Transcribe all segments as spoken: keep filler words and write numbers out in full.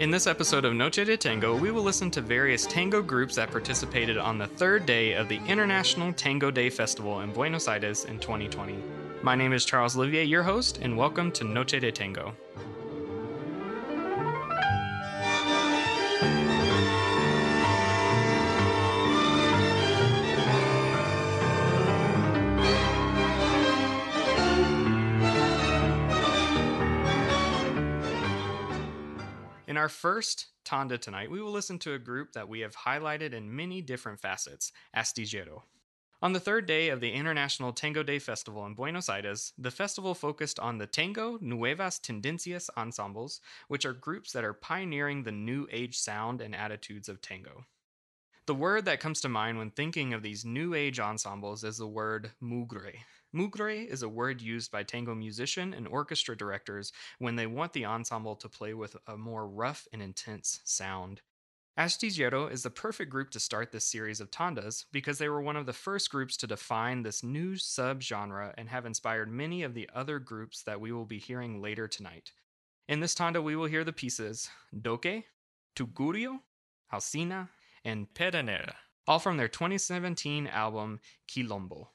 In this episode of Noche de Tango, we will listen to various tango groups that participated on the third day of the International Tango Day Festival in Buenos Aires in twenty twenty. My name is Charles Olivier, your host, and welcome to Noche de Tango. In our first tanda tonight, we will listen to a group that we have highlighted in many different facets, Astillero. On the third day of the International Tango Day Festival in Buenos Aires, the festival focused on the Tango Nuevas Tendencias ensembles, which are groups that are pioneering the new age sound and attitudes of tango. The word that comes to mind when thinking of these new age ensembles is the word mugre. Mugre is a word used by tango musician and orchestra directors when they want the ensemble to play with a more rough and intense sound. Astillero is the perfect group to start this series of tandas because they were one of the first groups to define this new subgenre and have inspired many of the other groups that we will be hearing later tonight. In this tanda, we will hear the pieces Doque, Tugurio, Alcina, and Pedernera, all from their twenty seventeen album Quilombo.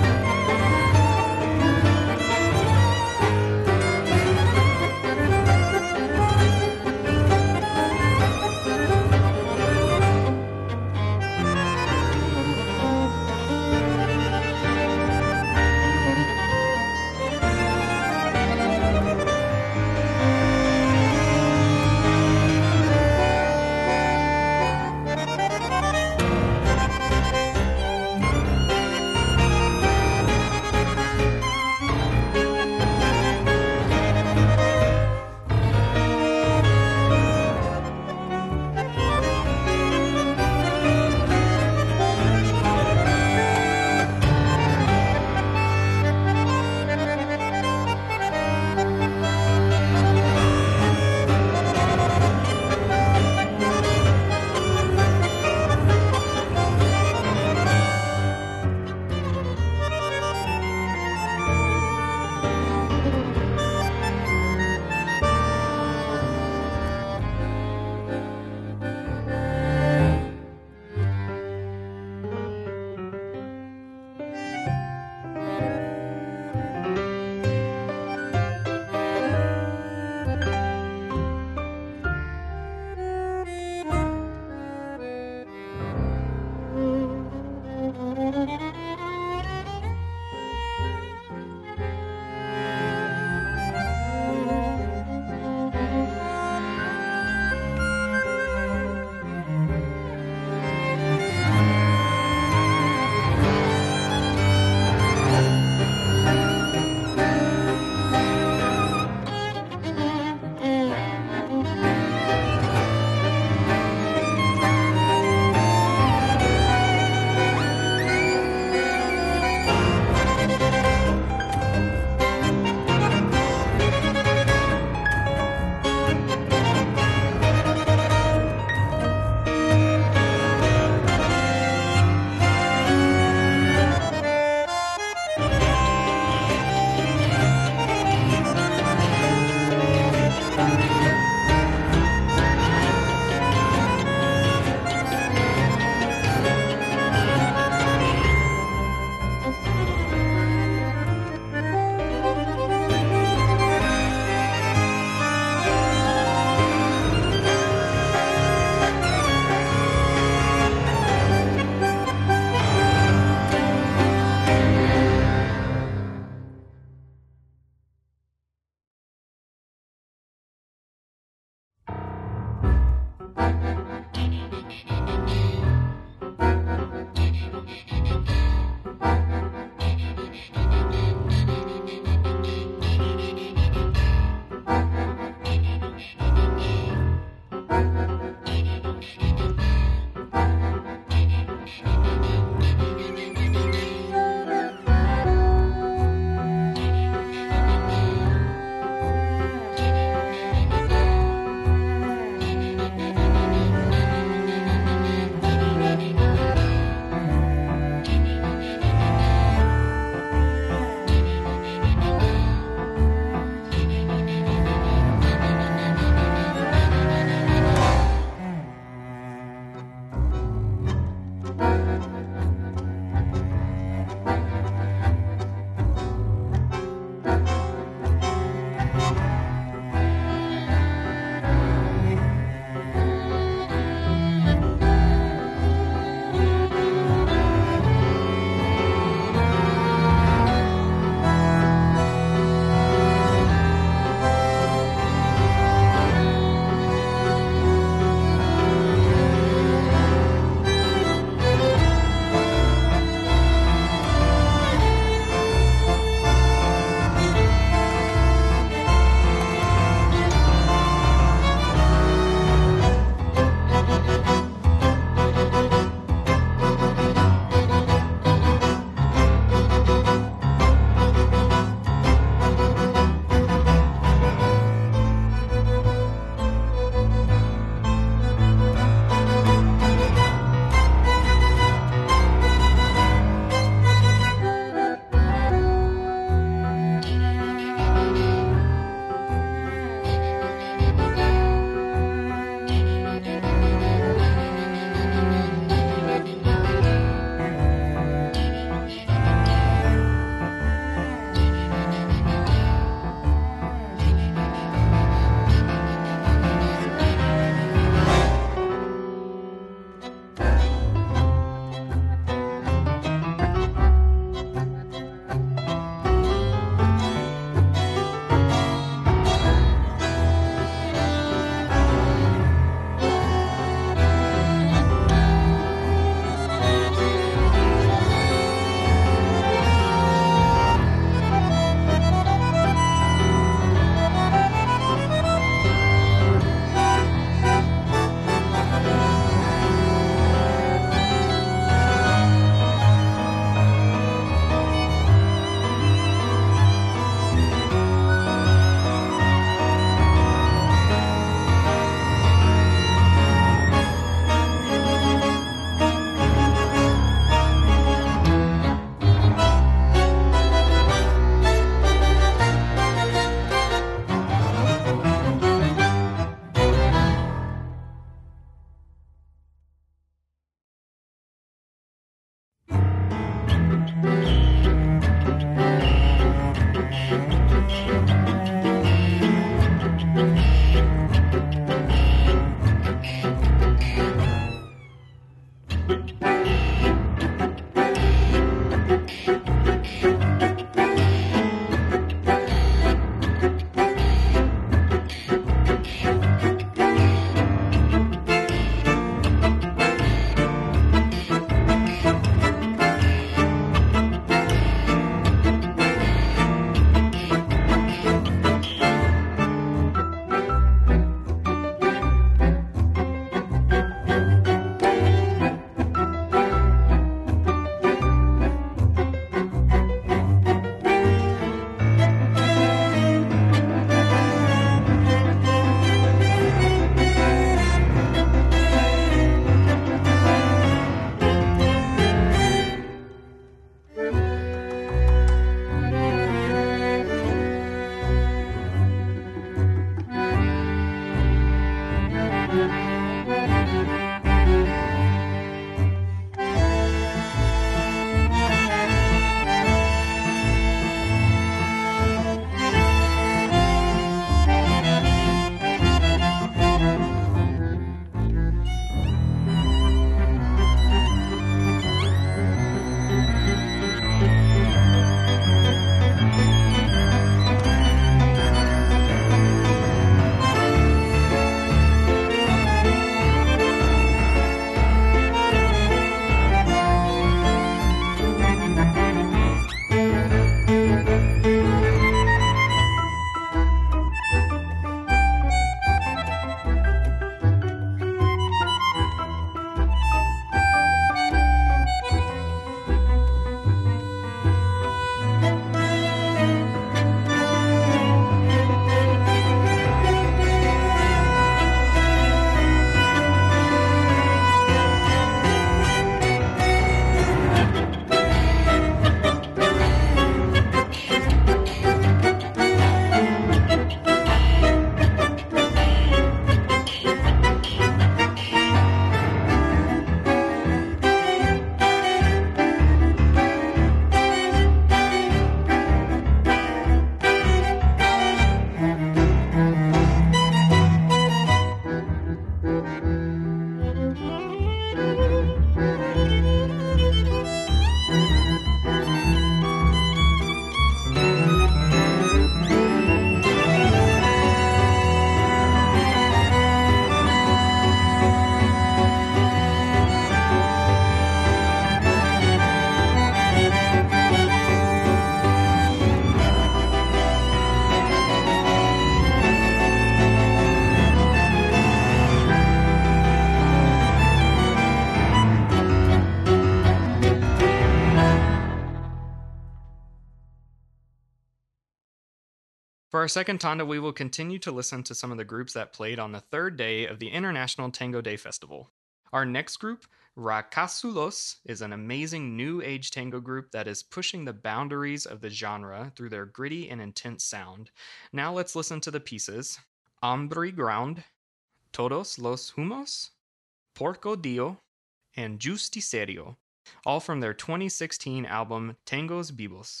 For our second tanda, we will continue to listen to some of the groups that played on the third day of the International Tango Day Festival. Our next group, Rakasulos, is an amazing new age tango group that is pushing the boundaries of the genre through their gritty and intense sound. Now let's listen to the pieces Hambre Ground, Todos los Humos, Porco Dio, and Justicerio, all from their twenty sixteen album Tangos Vivos.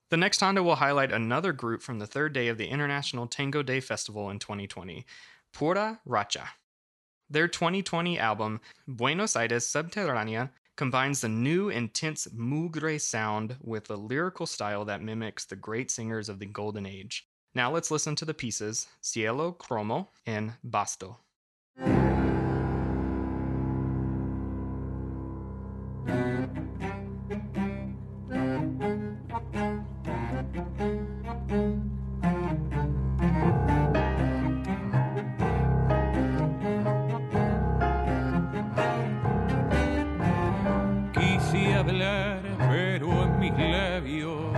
The next Tanda will highlight another group from the third day of the International Tango Day Festival in twenty twenty, Pura Racha. Their twenty twenty album, Buenos Aires Subterránea, combines the new intense mugre sound with a lyrical style that mimics the great singers of the Golden Age. Now let's listen to the pieces Cielo Cromo and Basto. Quise hablar, pero en mis labios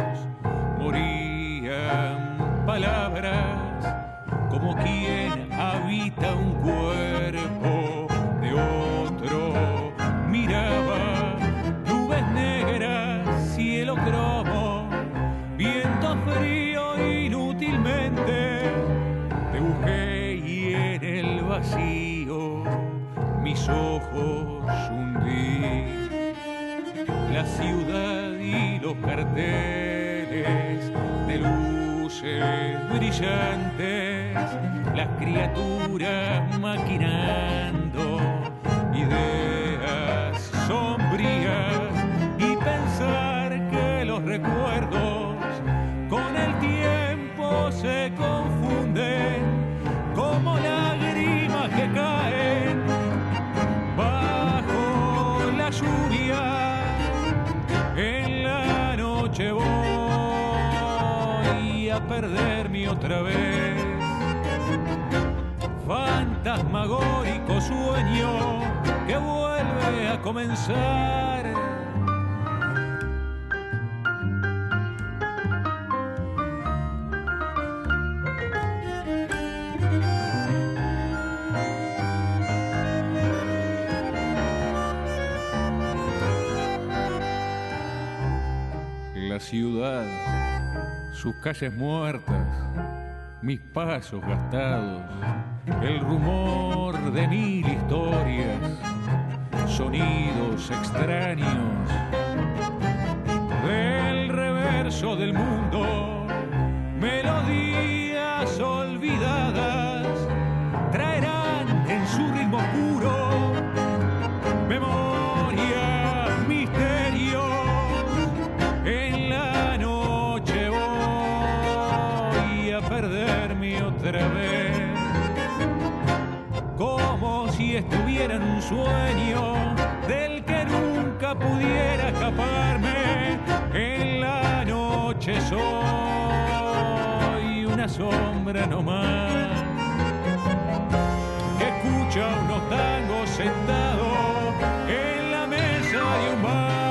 morían palabras, como quien habita un cuerpo de otro. Miraba nubes negras, cielo cromo, viento frío inútilmente. Te busqué y en el vacío mis ojos hundí. La ciudad y los carteles de luces brillantes, las criaturas maquinando ideas sombrías, y pensar que los recuerdos con el tiempo se confunden como lágrimas que caen bajo la lluvia. En la noche voy a perderme otra vez. Fantasmagórico sueño que vuelve a comenzar. La ciudad, sus calles muertas, mis pasos gastados, el rumor de mil historias, sonidos extraños del reverso del mundo, melodías olvidadas, traerán en su ritmo puro memorias, misterios. En la noche voy a perderme otra vez, como si estuviera en un sueño del que nunca pudiera escaparme. En la noche soy una sombra nomás, que escucha unos tangos sentados en la mesa de un bar.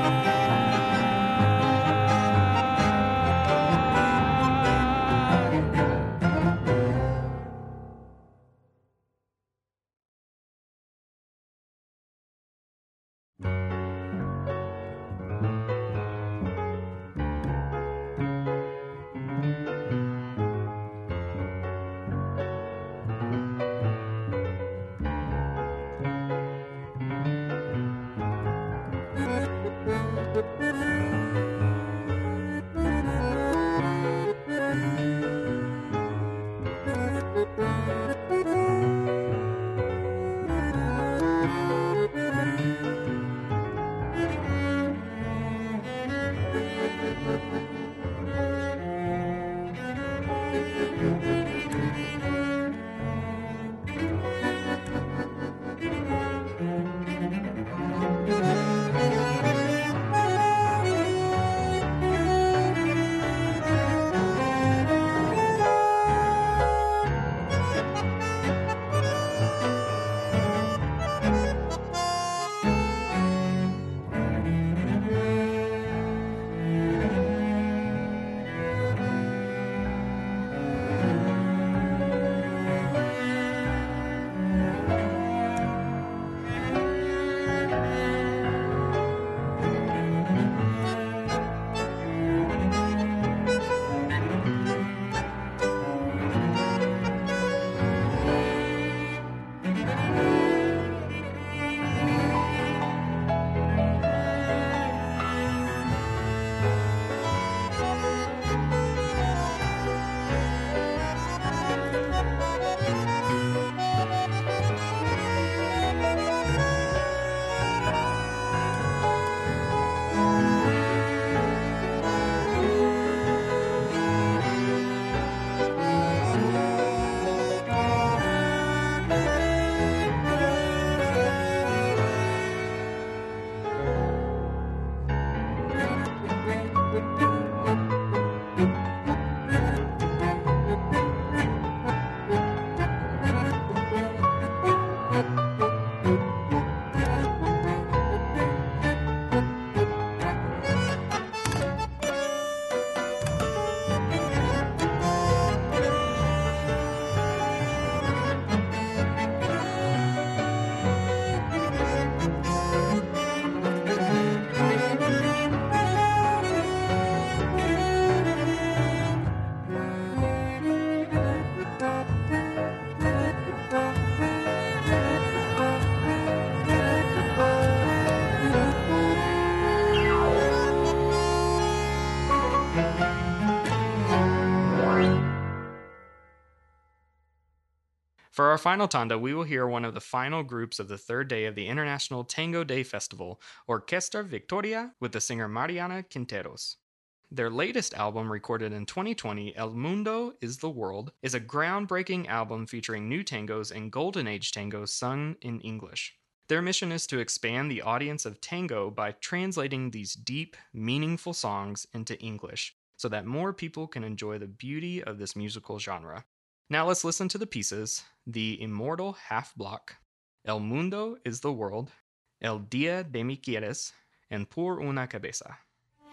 For our final tanda, we will hear one of the final groups of the third day of the International Tango Day Festival, Orquesta Victoria, with the singer Mariana Quinteros. Their latest album, recorded in twenty twenty, El Mundo is the World, is a groundbreaking album featuring new tangos and golden age tangos sung in English. Their mission is to expand the audience of tango by translating these deep, meaningful songs into English, so that more people can enjoy the beauty of this musical genre. Now let's listen to the pieces: The Immortal Half Block, El Mundo is the World, El Dia de Mi Quieres, and Por una Cabeza.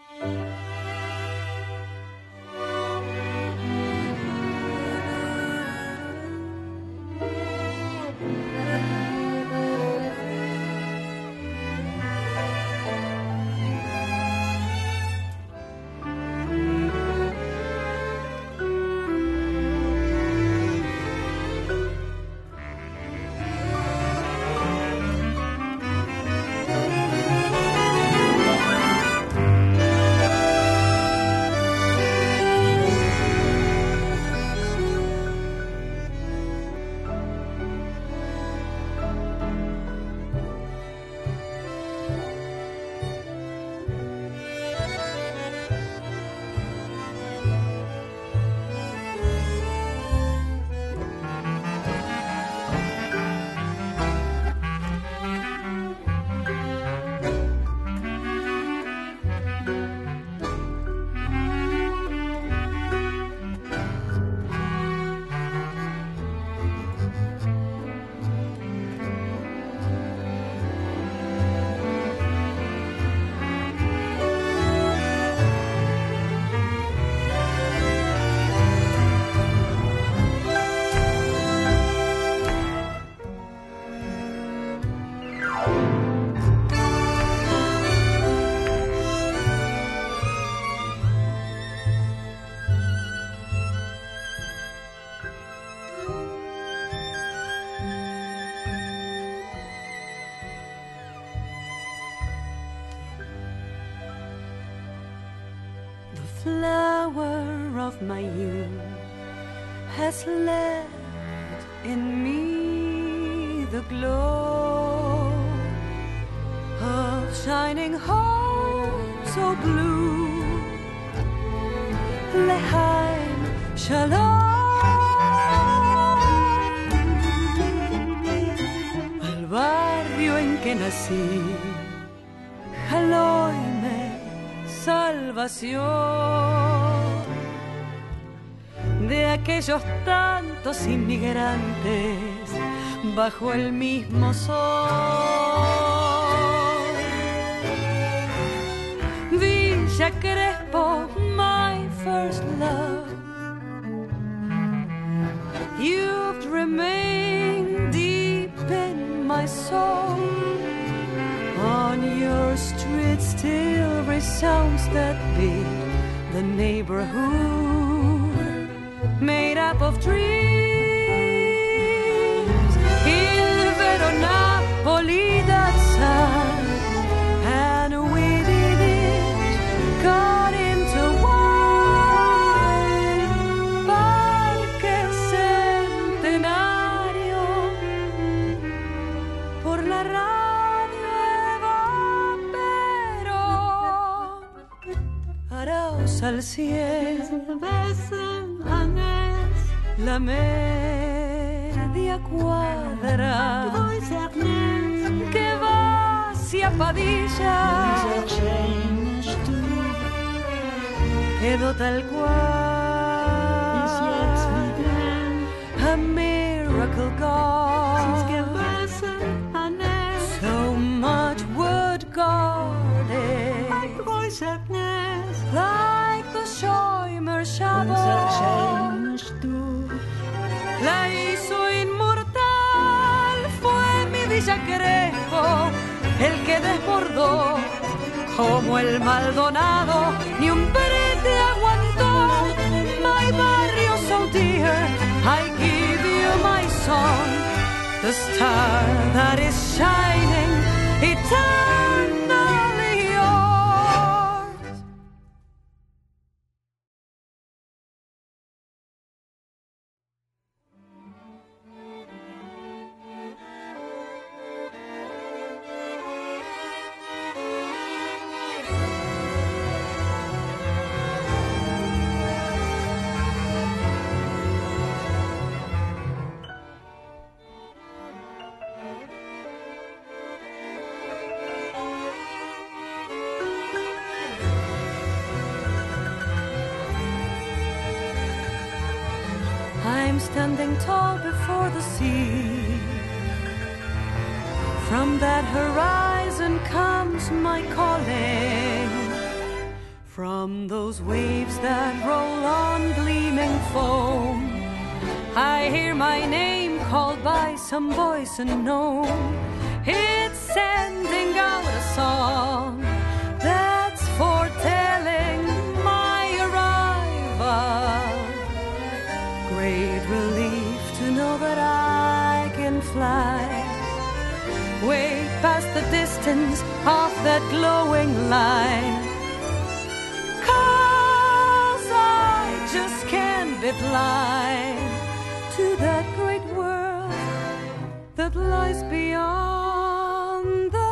Flower of my youth has left in me the glow of shining hope so blue. Lehaim Shalom al barrio en que nací, Jaloime salvación de aquellos tantos inmigrantes bajo el mismo sol. Villa Crespo, my first love, you've remained deep in my soul. On your street still resounds that beat, the neighborhood made up of dreams. Il vero Napoli that sun, and we did it, got into wine. Parque Centenario, por la radio al cielo, la media cuadra que va hacia Padilla quedó tal cual, a miracle gone, so much wood guarded, like the Schäumer Shabbat, la hizo inmortal. Fue mi Villa Crespo el que desbordó como el Maldonado, ni un brete aguantó. My barrio so dear, I give you my song, the star that is shining eternally yours. I'm standing tall before the sea. From that horizon comes my calling. From those waves that roll on gleaming foam, I hear my name called by some voice unknown. It's sending out a song that's foretelling my arrival. Great relief to know that I can fly way past the distance of that glowing line. 'Cause I just can't be blind to that great world that lies beyond the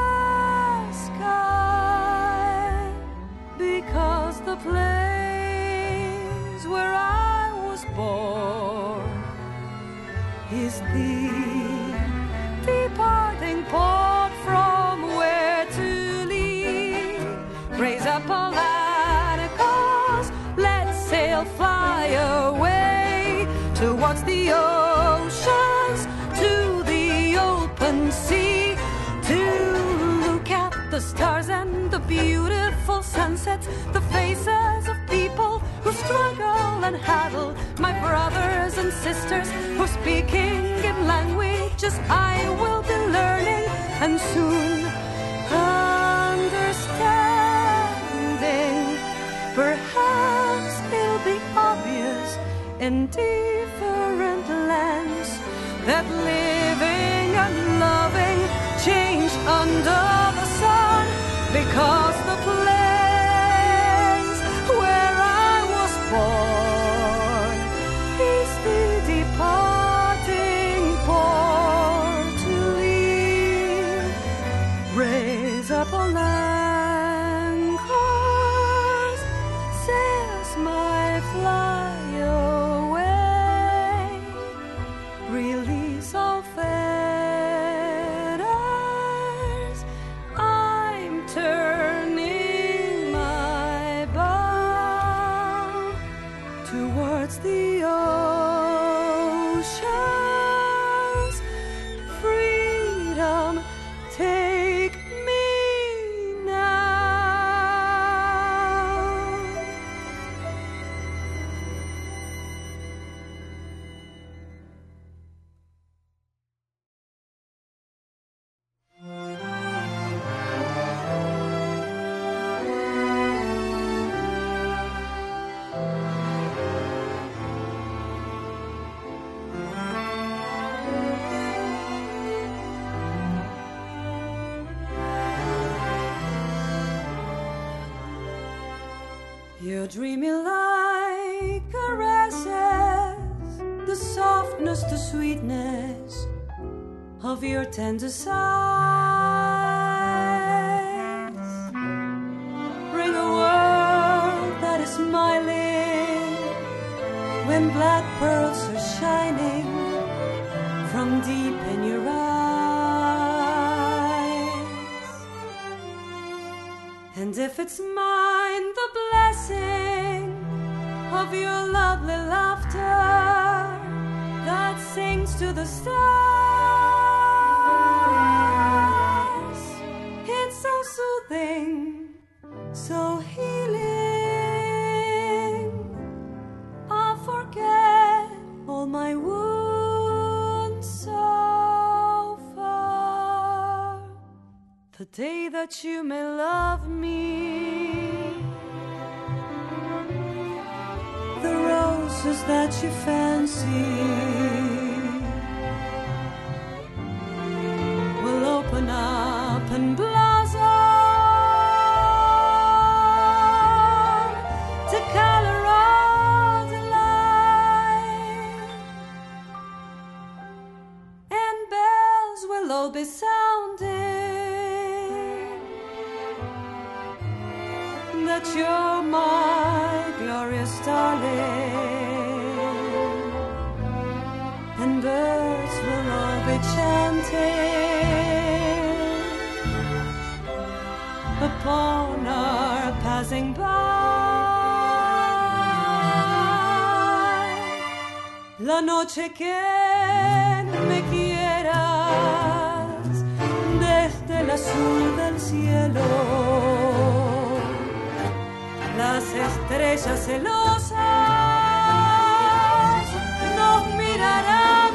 sky. Because the place where I was born is the departing port from where to leave. Raise up all that cause, let's sail, fly away towards the oceans, to the open sea, to look at the stars and the beautiful sunsets, the faces of people who struggle and huddle, my brothers and sisters who are speaking in languages I will be learning and soon understanding. Perhaps it'll be obvious in different lands that living and loving change under the sun. Because the place where I was born is the departing port to leave. Raise up all anchors, sails my fly away, release all fetters, I'm turning my bow towards the oceans. Freedom, take me now. You're dreaming like caresses, the softness, the sweetness of your tender sighs. Bring a world that is smiling when black pearls are shining from deep in your eyes. And if it's mine, the blessing of your lovely laughter that sings to the stars. It's so soothing, so healing. I'll forget all my wounds so far. The day that you may love me, the roses that you fancy will open up and blossom to color all delight, and bells will all be sounding that you're my glorious darling, and birds will all be chanting upon our passing by. la noche que me quieras desde el azul del cielo. Las estrellas celosas nos mirarán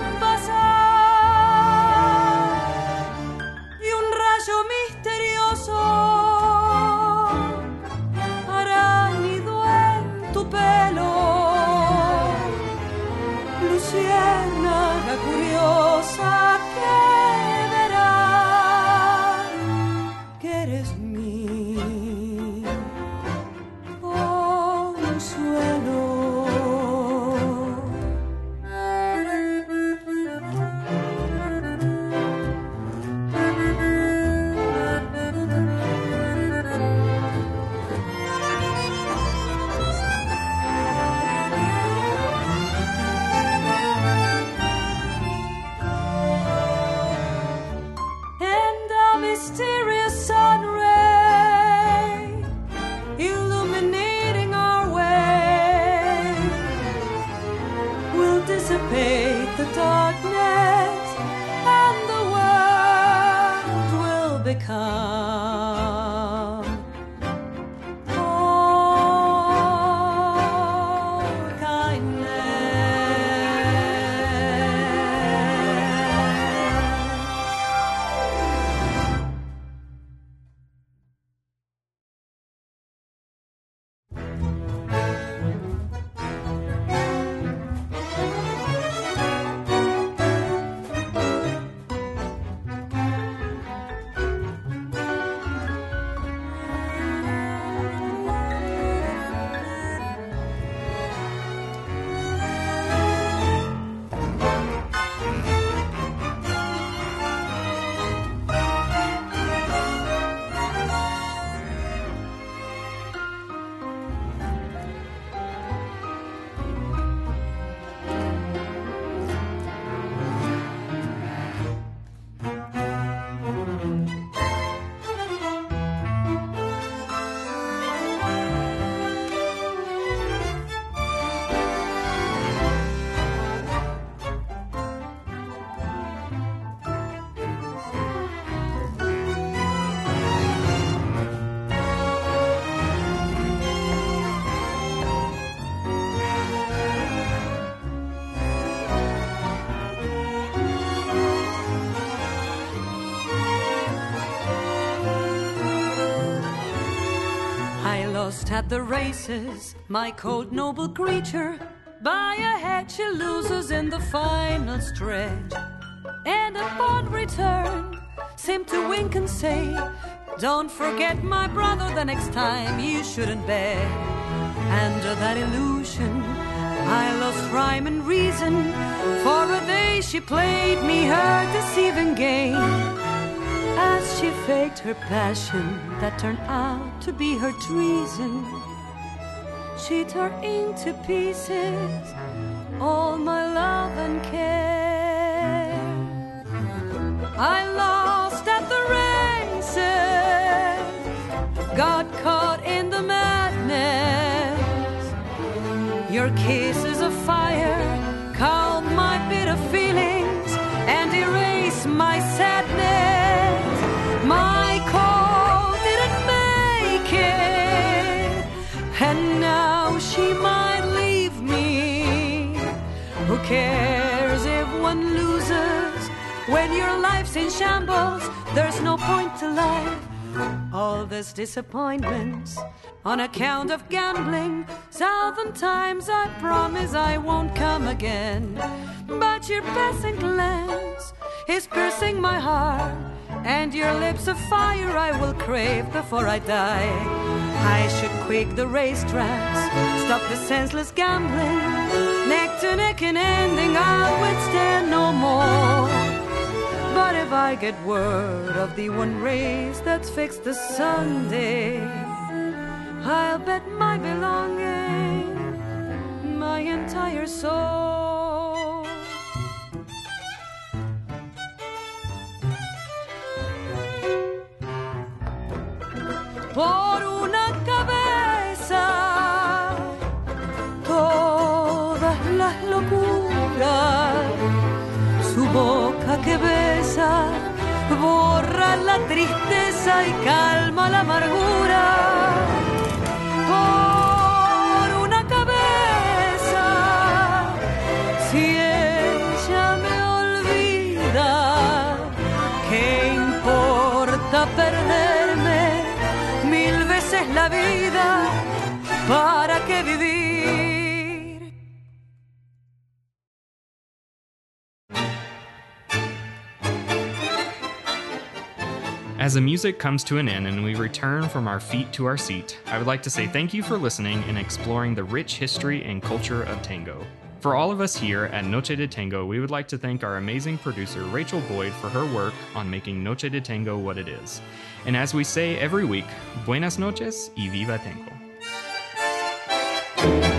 pasar y un rayo misterioso hará nido en tu pelo. Luciérnaga curiosa que verá que eres mi consuelo. Mysterious sun ray illuminating our way will dissipate the darkness and the world will become all at the races, my cold noble creature, by a head she loses in the final stretch, and upon return seemed to wink and say, don't forget my brother the next time you shouldn't bet. Under that illusion I lost rhyme and reason. For a day she played me her deceiving game, as she faked her passion that turned out to be her treason. She tore into pieces all my love and care. I lost at the races, got caught in the madness. Your kisses of fire calm my bitter feelings and erase my sadness. My call didn't make it, and now she might leave me. Who cares if one loses? When your life's in shambles, there's no point to life. All this disappointments on account of gambling. Thousand times I promise I won't come again, but your passing glance is piercing my heart, and your lips of fire I will crave before I die. I should quit the racetracks, stop the senseless gambling. Neck to neck and ending, I'll withstand no more. But if I get word of the one race that's fixed this Sunday, I'll bet my belonging, my entire soul. Por una cabeza todas las locuras borra la tristeza y calma la amargura. Por una cabeza, si ella me olvida, ¿qué importa perderme mil veces la vida? ¿Para qué vivir? As the music comes to an end and we return from our feet to our seat, I would like to say thank you for listening and exploring the rich history and culture of tango. For all of us here at Noche de Tango, we would like to thank our amazing producer Rachel Boyd for her work on making Noche de Tango what it is. And as we say every week, buenas noches y viva tango.